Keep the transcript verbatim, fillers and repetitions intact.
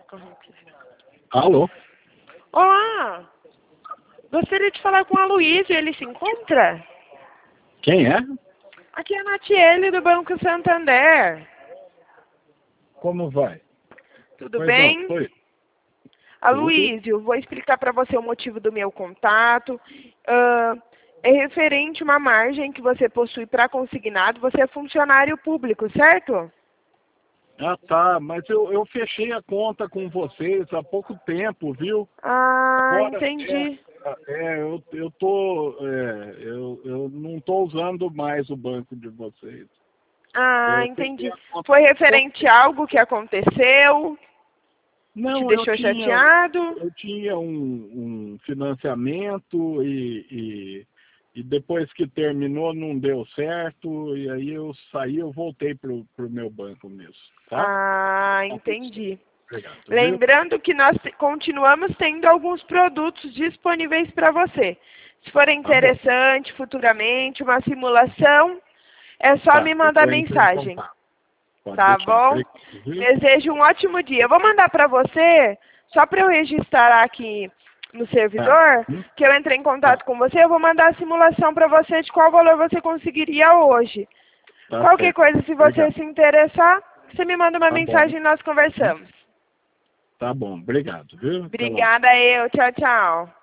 Alô? Olá! Gostaria de falar com a Luísa, ele se encontra? Quem é? Aqui é a Natiele do Banco Santander. Como vai? Tudo Pois bem? não, foi. Aloysio, vou explicar para você o motivo do meu contato. Uh, é referente a uma margem que você possui para consignado. Você é funcionário público, certo? Ah, tá, mas eu, eu fechei a conta com vocês há pouco tempo, viu? Ah, Agora, entendi. É, é eu, eu tô, é, eu, eu não tô usando mais o banco de vocês. Ah, Eu entendi. fechei a conta Foi há referente a algo que aconteceu? Te Não, eu deixou tinha, chateado? eu tinha um, um financiamento e, e, e depois que terminou não deu certo, e aí eu saí, eu voltei pro, pro meu banco mesmo, tá? Ah, entendi. Obrigado, viu? Lembrando que nós te- continuamos tendo alguns produtos disponíveis para você. Se for Tá bom. interessante, futuramente, uma simulação, é só Tá, me eu mandar vou entrar em mensagem. contato. Pode Tá deixar. bom? Obrigado, viu? Desejo um ótimo dia. Eu vou mandar para você, só para eu registrar aqui no Tá. servidor, Hum? que eu entrei em Tá, contato com você, eu vou mandar a simulação para você de qual valor você conseguiria hoje. tá Qualquer certo. coisa, se você Obrigado. se interessar, você me manda uma Tá bom. mensagem e nós Hum? conversamos. Tá bom, obrigado, viu? Até logo. Obrigada eu. Tchau, tchau.